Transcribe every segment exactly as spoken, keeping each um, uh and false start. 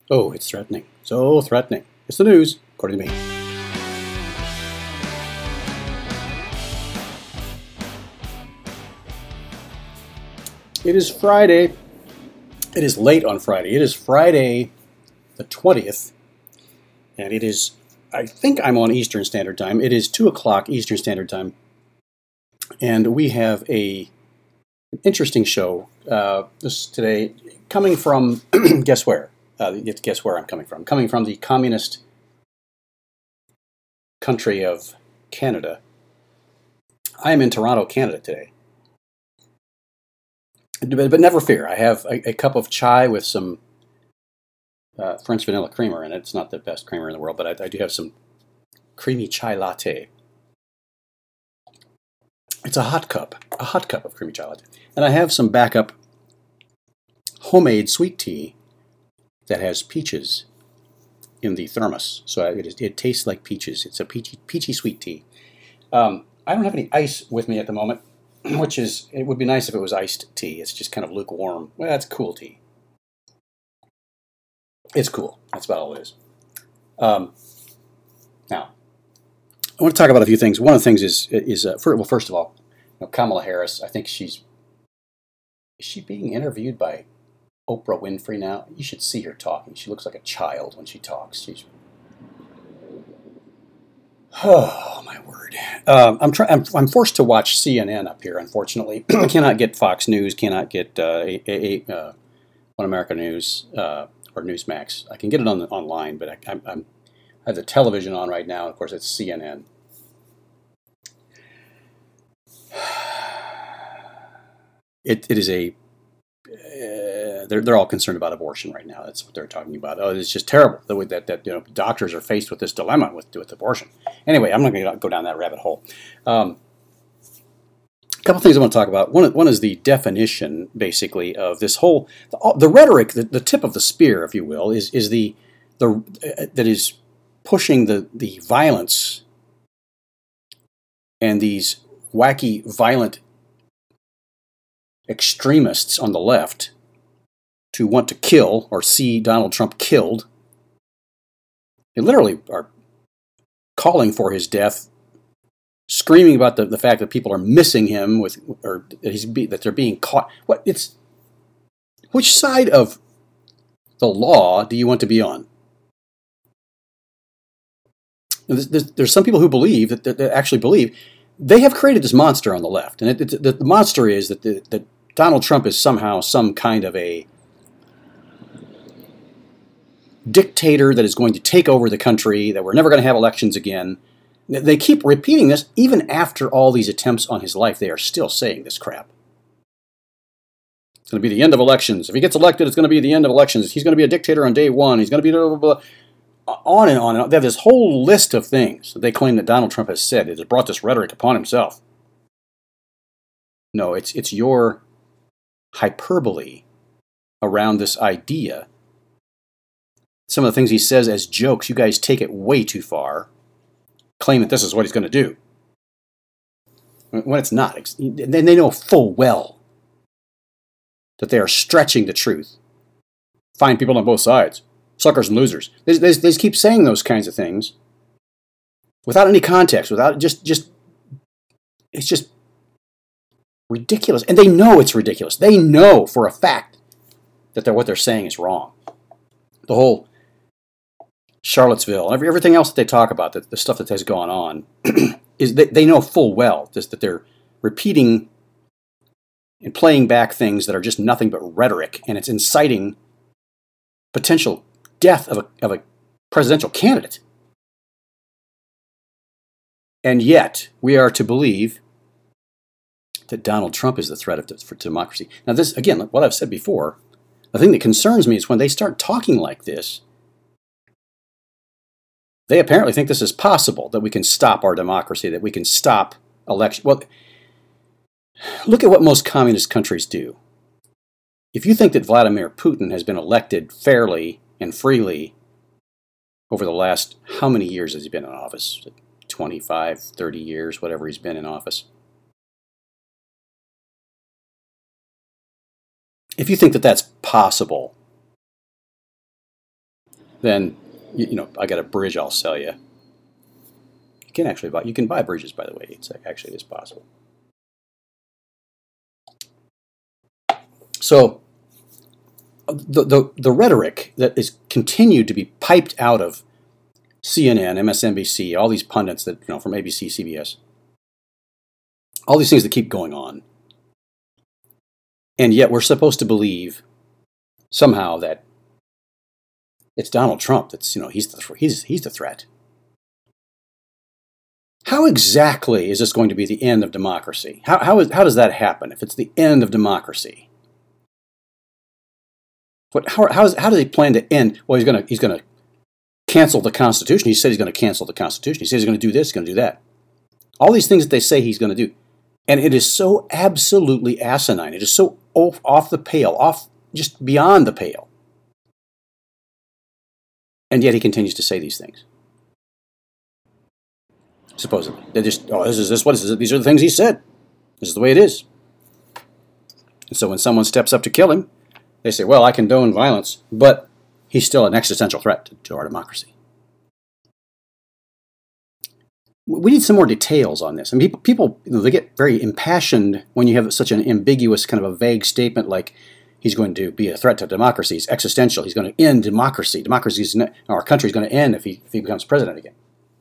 Oh, it's threatening. So threatening. It's the news, according to me. It is Friday. It is late on Friday. It is Friday the twentieth. And it is, I think I'm on Eastern Standard Time. It is two o'clock Eastern Standard Time. And we have a an interesting show uh, this today, coming from, guess where? Uh, guess where I'm coming from. Coming from the communist country of Canada. I am in Toronto, Canada today. But, but never fear, I have a, a cup of chai with some uh, French vanilla creamer in it. It's not the best creamer in the world, but I, I do have some creamy chai latte. It's a hot cup, a hot cup of creamy chai latte. And I have some backup homemade sweet tea that has peaches in the thermos. So it, it tastes like peaches. It's a peachy, peachy sweet tea. Um, I don't have any ice with me at the moment, which is, it would be nice if it was iced tea. It's just kind of lukewarm. Well, that's cool tea. It's cool. That's about all it is. Um, now, I want to talk about a few things. One of the things is, is uh, for, well, first of all, you know, Kamala Harris, I think she's, is she being interviewed by Oprah Winfrey now? You should see her talking. She looks like a child when she talks. She's, oh my word! Um, I'm trying. I'm, I'm forced to watch C N N up here. Unfortunately, I cannot get Fox News. Cannot get uh, a, a, a, uh, One America News uh, or Newsmax. I can get it on the, online, but I, I'm, I'm I have the television on right now. And of course, it's C N N. It it is a. Uh, they're they're all concerned about abortion right now. That's what they're talking about. Oh, it's just terrible the way that, that you know doctors are faced with this dilemma with with abortion. Anyway, I'm not going to go down that rabbit hole. Um, a couple things I want to talk about. One one is the definition, basically, of this whole the, the rhetoric. The, the tip of the spear, if you will, is is the the uh, that is pushing the the violence and these wacky violent extremists on the left to want to kill or see Donald Trump killed. They literally are calling for his death, screaming about the, the fact that people are missing him with, or that he's be, that they're being caught. What it's which side of the law do you want to be on? There's, there's, there's some people who believe that, that, that actually believe they have created this monster on the left, and it, it, the, the monster is that the, that Donald Trump is somehow some kind of a dictator that is going to take over the country, that we're never going to have elections again. They keep repeating this even after all these attempts on his life. They are still saying this crap. It's going to be the end of elections. If he gets elected, it's going to be the end of elections. He's going to be a dictator on day one. He's going to be blah, blah, blah. On and on and on. They have this whole list of things that they claim that Donald Trump has said. It has brought this rhetoric upon himself. No, it's it's your hyperbole around this idea. Some of the things he says as jokes, you guys take it way too far, claim that this is what he's going to do, when it's not. Then they know full well that they are stretching the truth. Find people on both sides, suckers and losers. They, they, they just keep saying those kinds of things without any context, without just just it's just ridiculous, and they know it's ridiculous. They know for a fact that they're, what they're saying is wrong. The whole Charlottesville, every, everything else that they talk about, the, the stuff that has gone on, is they, they know full well just that they're repeating and playing back things that are just nothing but rhetoric, and it's inciting potential death of a, of a presidential candidate. And yet, we are to believe that Donald Trump is the threat of, for democracy. Now, this, again, what I've said before, the thing that concerns me is when they start talking like this, they apparently think this is possible, that we can stop our democracy, that we can stop election. Well, look at what most communist countries do. If you think that Vladimir Putin has been elected fairly and freely over the last, how many years has he been in office? twenty-five, thirty years, whatever he's been in office. If you think that that's possible, then you, you know I got a bridge I'll sell you. You can actually buy you can buy bridges, by the way. It's actually it is possible. So the, the the rhetoric that is continued to be piped out of C N N, M S N B C, all these pundits that you know from A B C, C B S, all these things that keep going on, and yet we're supposed to believe somehow that it's Donald Trump that's you know he's the he's he's the threat. How exactly is this going to be the end of democracy? How how is how does that happen if it's the end of democracy? What how how, is, how do they plan to end? Well, he's gonna he's gonna cancel the Constitution. He said he's going to cancel the Constitution. He says he's going to do this, he's going to do that. All these things that they say he's going to do, and it is so absolutely asinine. It is so off, off the pale, off just beyond the pale, and yet he continues to say these things. Supposedly, they just oh this is this what is this? These are the things he said. This is the way it is. And so when someone steps up to kill him, they say, well, I condone violence, but he's still an existential threat to, to our democracy. We need some more details on this. I mean, people, people you know, they get very impassioned when you have such an ambiguous, kind of a vague statement like he's going to be a threat to democracy. He's existential. He's going to end democracy. Democracy is ne- our country is going to end if he if he becomes president again.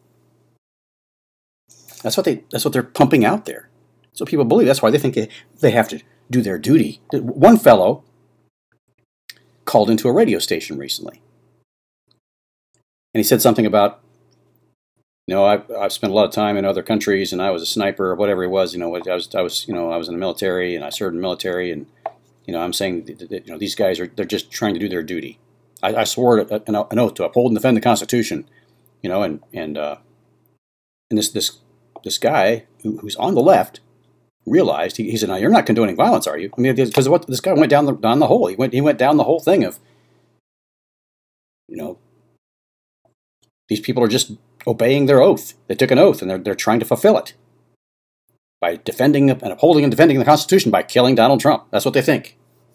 That's what they that's what they're pumping out there. So people believe. That's why they think they, they have to do their duty. One fellow called into a radio station recently, and he said something about, you know, I've, I've spent a lot of time in other countries, and I was a sniper or whatever it was. You know, I was, I was, you know, I was in the military, and I served in the military, and you know, I'm saying that, that, you know, these guys are they're just trying to do their duty. I, I swore an, an oath to uphold and defend the Constitution, you know, and and uh, and this this this guy who, who's on the left realized he, he said, "Now you're not condoning violence, are you?" I mean, because what this guy went down the down the hole. He went he went down the whole thing of, you know, these people are just obeying their oath. They took an oath, and they're they're trying to fulfill it by defending and upholding and defending the Constitution by killing Donald Trump. That's what they think,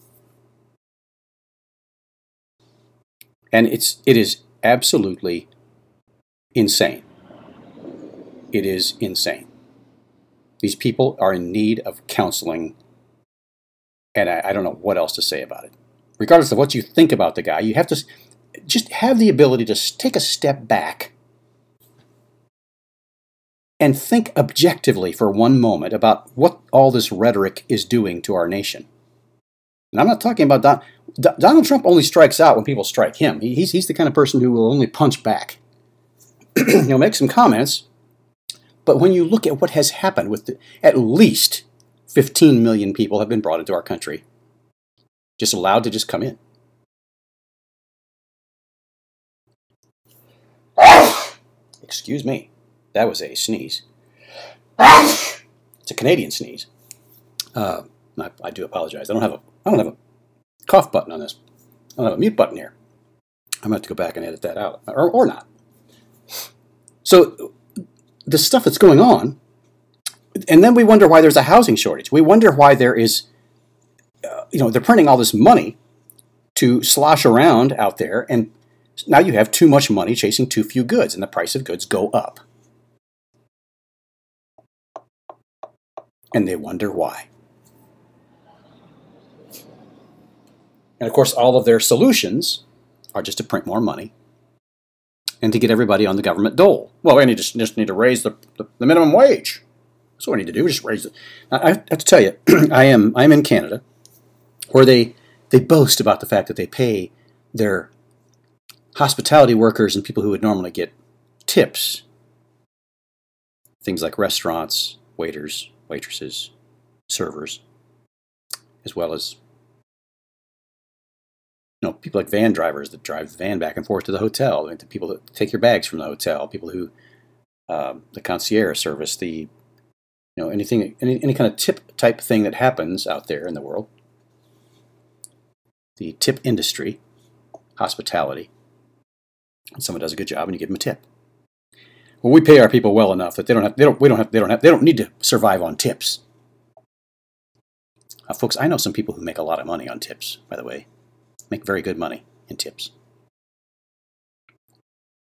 and it's it is absolutely insane. It is insane. These people are in need of counseling, and I, I don't know what else to say about it. Regardless of what you think about the guy, you have to just have the ability to take a step back and think objectively for one moment about what all this rhetoric is doing to our nation. And I'm not talking about Don, D- Donald Trump only strikes out when people strike him. He, he's, he's the kind of person who will only punch back. He'll make some comments, but when you look at what has happened with the, at least fifteen million people have been brought into our country, just allowed to just come in. Excuse me. That was a sneeze. It's a Canadian sneeze. Uh, I, I do apologize. I don't have a I don't have a cough button on this. I don't have a mute button here. I'm going to have to go back and edit that out, or, or not. So the stuff that's going on, and then we wonder why there's a housing shortage. We wonder why there is, uh, you know, they're printing all this money to slosh around out there, and now you have too much money chasing too few goods, and the price of goods go up. And they wonder why. And of course, all of their solutions are just to print more money and to get everybody on the government dole. Well, we need to, just need to raise the, the, the minimum wage. That's what we need to do. We just raise it. I have to tell you, I am I am in Canada, where they they boast about the fact that they pay their hospitality workers and people who would normally get tips, things like restaurants, waiters, waitresses, servers, as well as, you know, people like van drivers that drive the van back and forth to the hotel, and the people that take your bags from the hotel, people who, um, the concierge service, the, you know, anything, any, any kind of tip type thing that happens out there in the world, the tip industry, hospitality, and someone does a good job and you give them a tip. Well, we pay our people well enough that they don't have, they don't, we don't have, they don't have, they don't need to survive on tips. Uh, folks, I know some people who make a lot of money on tips, by the way, make very good money in tips.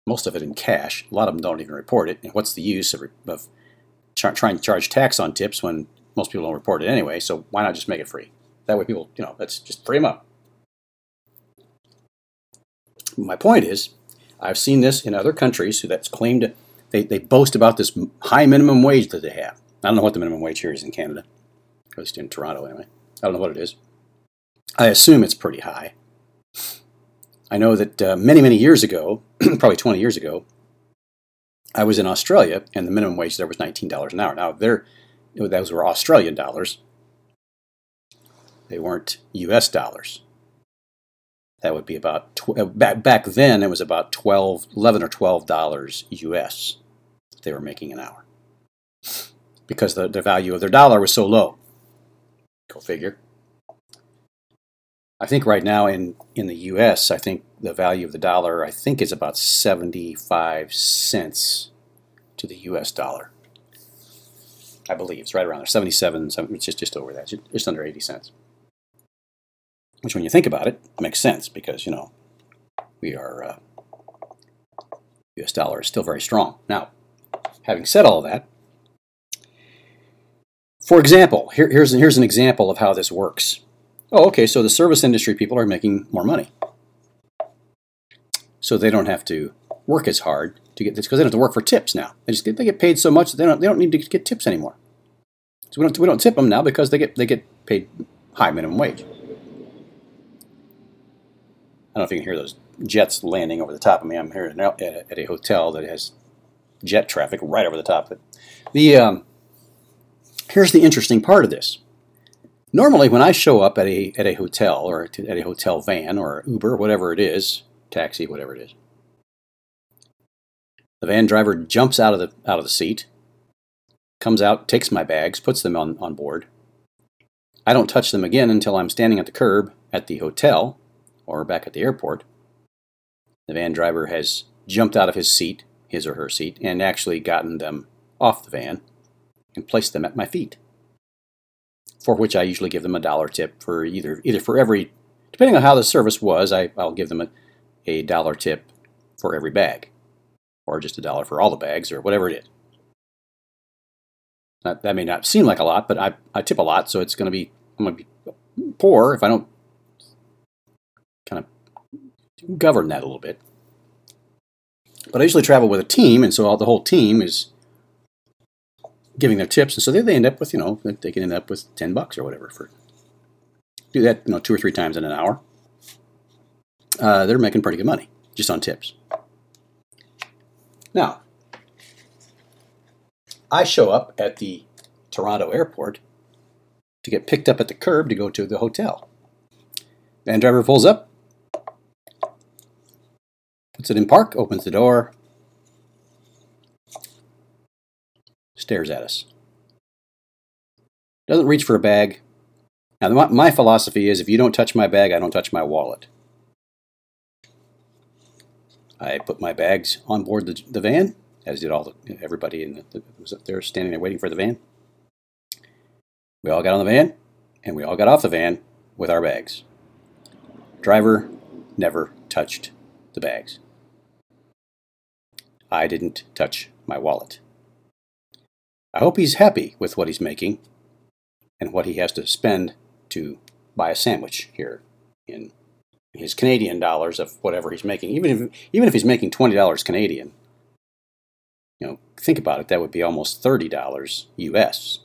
most of it in cash. A lot of them don't even report it. And what's the use of, of char- trying to charge tax on tips when most people don't report it anyway? So why not just make it free? That way people, you know, let's just free them up. My point is, I've seen this in other countries who that's claimed, they, they boast about this high minimum wage that they have. I don't know what the minimum wage here is in Canada, at least in Toronto anyway. I don't know what it is. I assume it's pretty high. I know that uh, many, many years ago, probably twenty years ago, I was in Australia, and the minimum wage there was nineteen dollars an hour. Now, there, those were Australian dollars. They weren't U S dollars. That would be about, tw- back, back then, it was about twelve, eleven or twelve dollars U S they were making an hour. Because the, the value of their dollar was so low. Go figure. I think right now in, in the U S, I think the value of the dollar, I think is about seventy-five cents to the U S dollar. I believe it's right around there, seventy-seven, it's just, just over that, just under eighty cents. Which when you think about it, makes sense because, you know, we are, uh, U S dollar is still very strong. Now, having said all that, for example, here, here's, here's an example of how this works. Oh, okay, so the service industry people are making more money. So they don't have to work as hard to get this, because they don't have to work for tips now. They just get, they get paid so much that they don't, they don't need to get tips anymore. So we don't, we don't tip them now because they get, they get paid high minimum wage. I don't know if you can hear those jets landing over the top of me. I'm here at a hotel that has jet traffic right over the top of it. The, um, here's the interesting part of this. Normally, when I show up at a at a hotel or at a hotel van or Uber, whatever it is, taxi, whatever it is, the van driver jumps out of the out of the seat, comes out, takes my bags, puts them on, on board. I don't touch them again until I'm standing at the curb at the hotel or back at the airport. The van driver has jumped out of his seat, his or her seat, and actually gotten them off the van and placed them at my feet, for which I usually give them a dollar tip for either either for every, depending on how the service was, I, I'll give them a, a dollar tip for every bag, or just a dollar for all the bags, or whatever it is. That, that may not seem like a lot, but I, I tip a lot, so it's going to be, I'm going to be poor if I don't kind of govern that a little bit. But I usually travel with a team, and so all, the whole team is giving their tips, and so they, they end up with, you know, they can end up with ten bucks or whatever for do that, you know, two or three times in an hour. Uh, they're making pretty good money just on tips. Now, I show up at the Toronto airport to get picked up at the curb to go to the hotel. Van driver pulls up, puts it in park, opens the door, stares at us. Doesn't reach for a bag. Now, my, my philosophy is if you don't touch my bag, I don't touch my wallet. I put my bags on board the, the van, as did all the, everybody in the, the, was up there standing there waiting for the van. We all got on the van, and we all got off the van with our bags. Driver never touched the bags. I didn't touch my wallet. I hope he's happy with what he's making and what he has to spend to buy a sandwich here in his Canadian dollars of whatever he's making. Even if even if he's making twenty dollars Canadian, you know, think about it, that would be almost thirty dollars U S.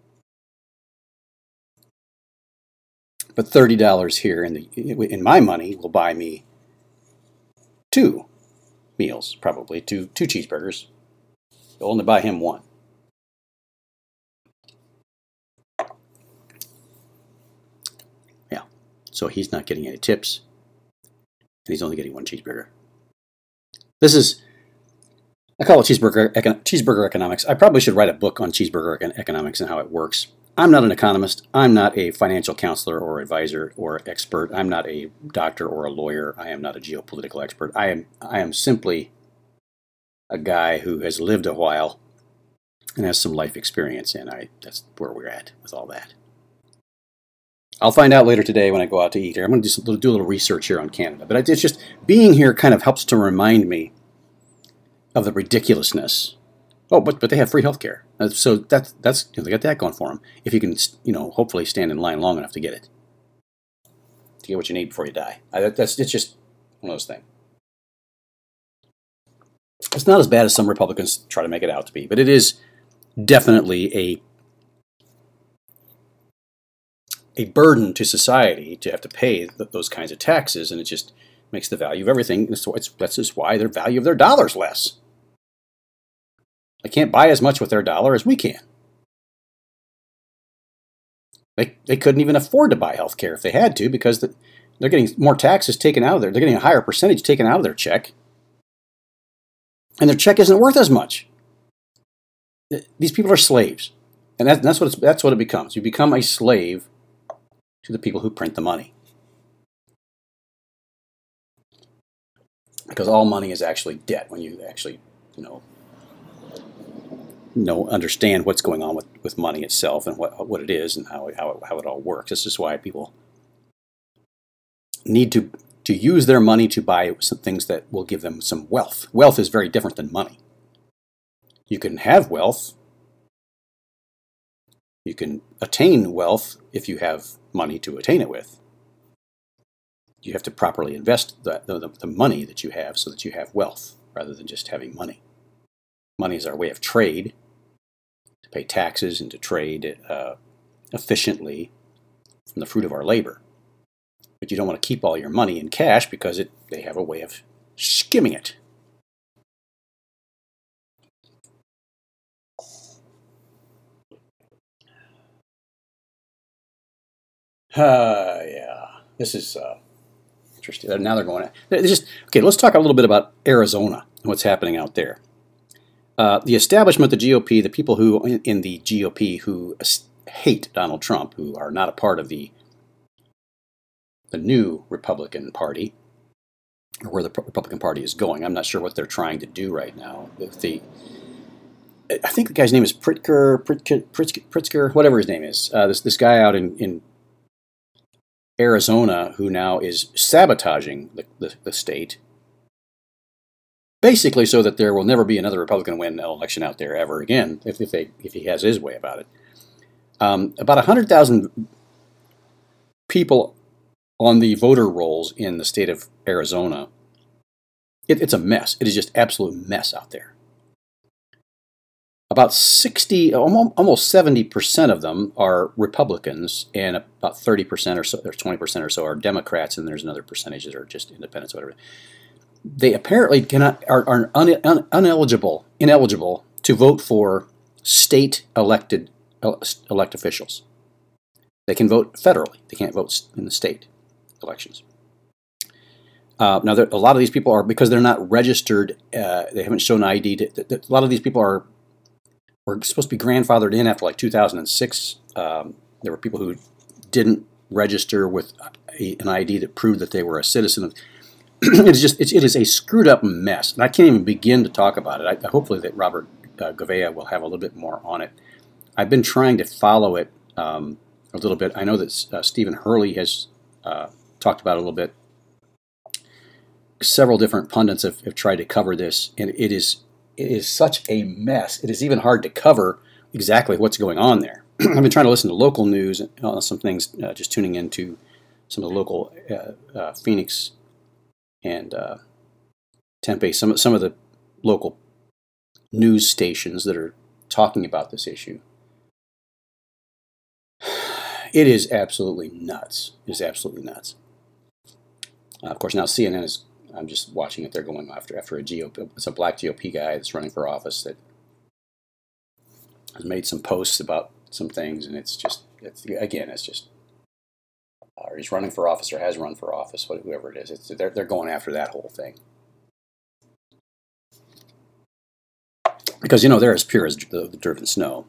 But thirty dollars here in the in my money will buy me two meals, probably two two cheeseburgers. You'll only buy him one. Yeah, so he's not getting any tips, and he's only getting one cheeseburger. This is, I call it cheeseburger econ- cheeseburger economics. I probably should write a book on cheeseburger econ- economics and how it works. I'm not an economist. I'm not a financial counselor or advisor or expert. I'm not a doctor or a lawyer. I am not a geopolitical expert. I am I am simply a guy who has lived a while and has some life experience, and I that's where we're at with all that. I'll find out later today when I go out to eat here. I'm going to do, some, do a little research here on Canada, but it's just being here kind of helps to remind me of the ridiculousness. Oh, but but they have free health care. Uh, so that's, that's you know, they got that going for them. If you can, you know, hopefully stand in line long enough to get it. To get what you need before you die. I, that's It's just one of those things. It's not as bad as some Republicans try to make it out to be, but it is definitely a a burden to society to have to pay th- those kinds of taxes, and it just makes the value of everything. It's, it's, that's just why their value of their dollar is less. They can't buy as much with their dollar as we can. They they couldn't even afford to buy health care if they had to, because the, they're getting more taxes taken out of there. They're getting a higher percentage taken out of their check. And their check isn't worth as much. These people are slaves. And that, that's, what it's, that's what it becomes. You become a slave to the people who print the money. Because all money is actually debt when you actually, you know, know understand what's going on with, with money itself and what what it is and how, how, it, how it all works. This is why people need to to use their money to buy some things that will give them some wealth. Wealth is very different than money. You can have wealth. You can attain wealth if you have money to attain it with. You have to properly invest the, the, the money that you have so that you have wealth rather than just having money. Money is our way of trade, to pay taxes and to trade uh, efficiently from the fruit of our labor. But you don't want to keep all your money in cash because it, they have a way of skimming it. Uh, yeah, this is uh, interesting. Now they're going. They're just okay. Let's talk a little bit about Arizona and what's happening out there. Uh, the establishment, the G O P, the people who in, in the G O P who hate Donald Trump, who are not a part of the the new Republican Party, or where the Republican Party is going. I'm not sure what they're trying to do right now. If the, I think the guy's name is Pritzker, Pritzker, Pritzker, Pritzker whatever his name is. Uh, this this guy out in, in Arizona who now is sabotaging the, the, the state, basically so that there will never be another Republican win an election out there ever again, if if, they, if he has his way about it. Um, about one hundred thousand people on the voter rolls in the state of Arizona. It, it's a mess. It is just absolute mess out there. About sixty, almost seventy percent of them are Republicans, and about thirty percent or so, or twenty percent or so are Democrats, and there's another percentage that are just independents, or whatever. They apparently cannot are, are un, un, ineligible, ineligible to vote for state elected elect officials. They can vote federally. They can't vote in the state elections. Uh, now, there, a lot of these people are, because they're not registered, uh, they haven't shown I D. To, to, a lot of these people are were supposed to be grandfathered in after like two thousand six. Um, there were people who didn't register with a, an I D that proved that they were a citizen. It's just it's, it is a screwed up mess, and I can't even begin to talk about it. I, hopefully that Robert uh, Gouveia will have a little bit more on it. I've been trying to follow it um, a little bit. I know that uh, Stephen Hurley has uh, talked about it a little bit. Several different pundits have, have tried to cover this, and it is it is such a mess. It is even hard to cover exactly what's going on there. I've been trying to listen to local news and uh, some things, uh, just tuning into some of the local uh, uh, Phoenix and uh, Tempe, some some of the local news stations that are talking about this issue. It is absolutely nuts. It is absolutely nuts. Uh, of course, now C N N is. I'm just watching it. They're going after after a G O P. It's a black G O P guy that's running for office that has made some posts about some things, and it's just it's, again, it's just. Or he's running for office, or has run for office, whoever it is. It's, they're they're going after that whole thing because you know they're as pure as the, the driven snow.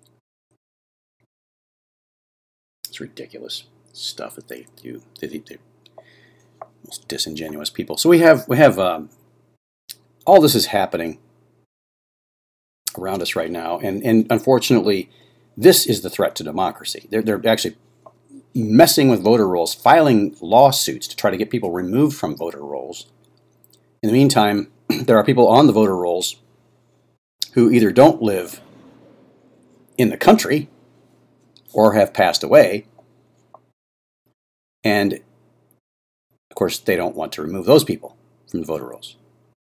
It's ridiculous stuff that they do. They, they, most disingenuous people. So we have we have um, all this is happening around us right now, and and unfortunately, this is the threat to democracy. They're they're actually messing with voter rolls, filing lawsuits to try to get people removed from voter rolls. In the meantime, there are people on the voter rolls who either don't live in the country or have passed away. And, of course, they don't want to remove those people from the voter rolls.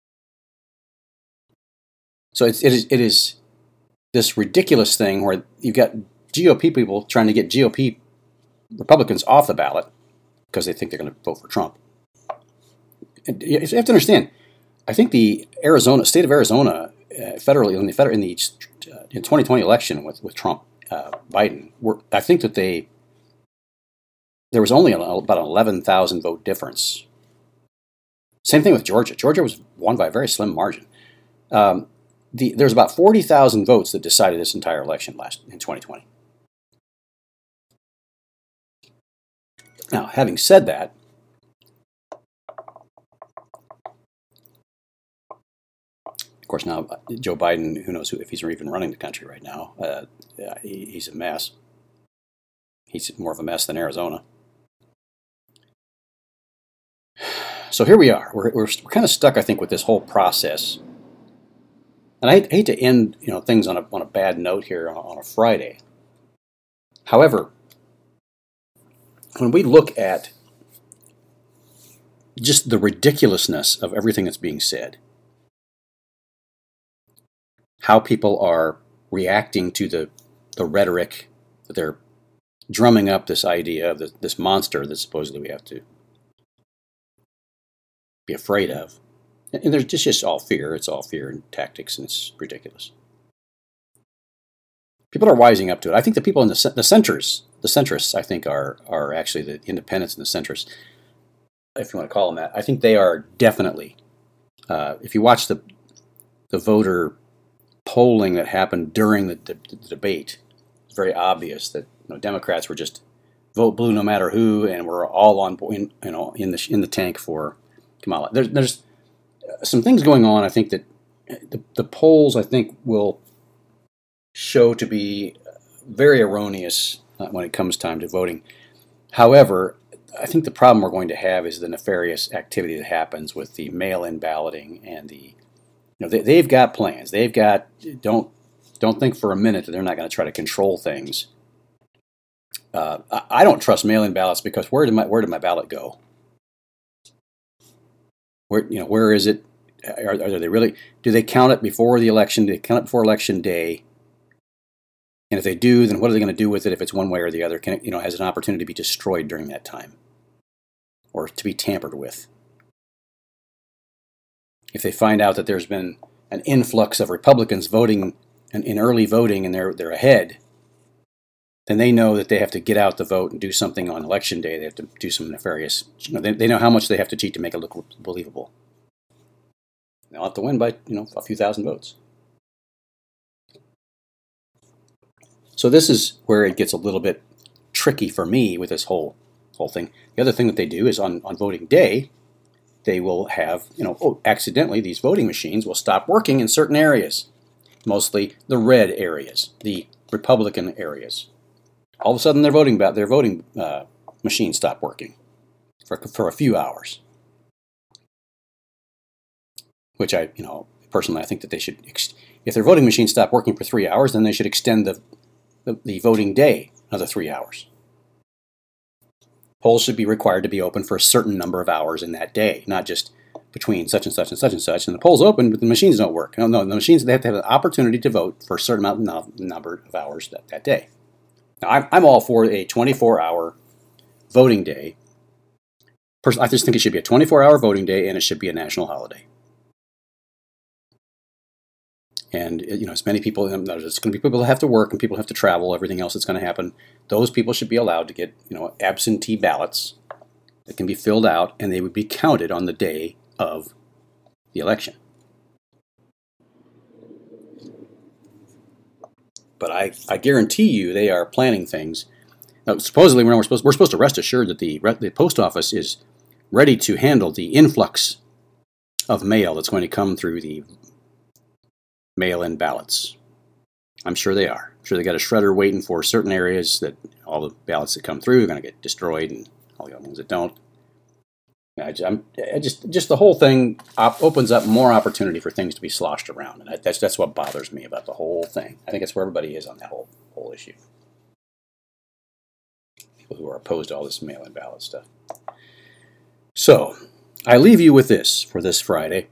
So it's, it, is, it is this ridiculous thing where you've got G O P people trying to get G O P Republicans off the ballot because they think they're going to vote for Trump. And you have to understand, I think the Arizona state of Arizona, uh, federally in the federal in the uh, in twenty twenty election with with Trump, uh, Biden, were, I think that they there was only a, about an eleven thousand vote difference. Same thing with Georgia. Georgia was won by a very slim margin. Um, the, there's about forty thousand votes that decided this entire election last in twenty twenty. Now, having said that, of course, now Joe Biden, who knows who, if he's even running the country right now, uh, he, he's a mess. He's more of a mess than Arizona. So here we are. We're, we're, we're kind of stuck, I think, with this whole process. And I hate, hate to end, you know, things on a on a bad note here on, on a Friday. However, when we look at just the ridiculousness of everything that's being said, how people are reacting to the the rhetoric that they're drumming up, this idea of this, this monster that supposedly we have to be afraid of. And there's just, just all fear. It's all fear and tactics, and it's ridiculous. People are wising up to it. I think the people in the the centers, the centrists, I think are are actually the independents and the centrists, if you want to call them that. I think they are definitely. Uh, if you watch the the voter polling that happened during the, the, the debate, it's very obvious that you know, Democrats were just vote blue no matter who, and we're all on in, you know in the in the tank for Kamala. There's there's some things going on. I think that the the polls I think will show to be very erroneous when it comes time to voting. However, I think the problem we're going to have is the nefarious activity that happens with the mail-in balloting and the, you know, they, they've got plans. They've got, don't don't think for a minute that they're not going to try to control things. Uh, I, I don't trust mail-in ballots because where did my where did my ballot go? Where you know where is it? Are, are they really? Do they count it before the election? Do they count it before election day? And if they do, then what are they going to do with it if it's one way or the other? Can it, you know, has an opportunity to be destroyed during that time or to be tampered with? If they find out that there's been an influx of Republicans voting in, in early voting and they're they're ahead, then they know that they have to get out the vote and do something on election day. They have to do some nefarious. You know, they, they know how much they have to cheat to make it look believable. They'll have to win by you know a few thousand votes. So this is where it gets a little bit tricky for me with this whole whole thing. The other thing that they do is on, on voting day, they will have, you know, oh, accidentally these voting machines will stop working in certain areas, mostly the red areas, the Republican areas. All of a sudden, their voting their voting uh, machines stop working for for a few hours, which I, you know, personally I think that they should, if their voting machines stop working for three hours, then they should extend the The, the voting day another three hours. Polls should be required to be open for a certain number of hours in that day, not just between such and such and such and such. And the polls open, but the machines don't work. No, no, the machines, they have to have an opportunity to vote for a certain amount of number of hours that, that day. Now, I'm, I'm all for a twenty-four hour voting day. Personally, I just think it should be a twenty-four hour voting day, and it should be a national holiday. And, you know, as many people, there's going to be people that have to work and people have to travel, everything else that's going to happen. Those people should be allowed to get, you know, absentee ballots that can be filled out, and they would be counted on the day of the election. But I, I guarantee you they are planning things. Now, supposedly, we're supposed, we're supposed to rest assured that the, the post office is ready to handle the influx of mail that's going to come through the mail-in ballots. I'm sure they are. I'm sure they got a shredder waiting for certain areas that all the ballots that come through are going to get destroyed and all the other ones that don't. I just, I'm, I just, just the whole thing op- opens up more opportunity for things to be sloshed around, and I, that's that's what bothers me about the whole thing. I think that's where everybody is on that whole whole issue. People who are opposed to all this mail-in ballot stuff. So, I leave you with this for this Friday.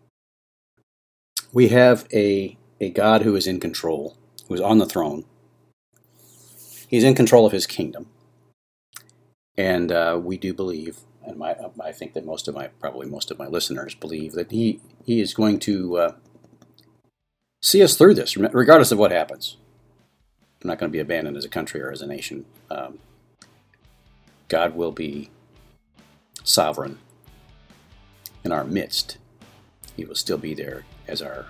We have a a God who is in control, who is on the throne. He's in control of his kingdom, and uh, we do believe. And my, I think that most of my, probably most of my listeners believe that he, he is going to uh, see us through this, regardless of what happens. We're not going to be abandoned as a country or as a nation. Um, God will be sovereign in our midst. He will still be there as our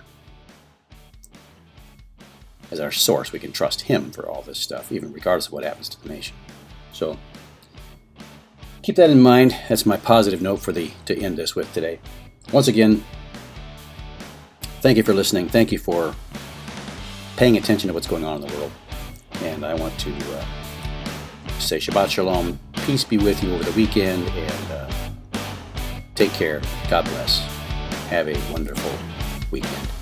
as our source. We can trust him for all this stuff, even regardless of what happens to the nation. So, keep that in mind. That's my positive note for the to end this with today. Once again, thank you for listening. Thank you for paying attention to what's going on in the world. And I want to uh, say Shabbat Shalom. Peace be with you over the weekend. And uh, take care. God bless. Have a wonderful weekend.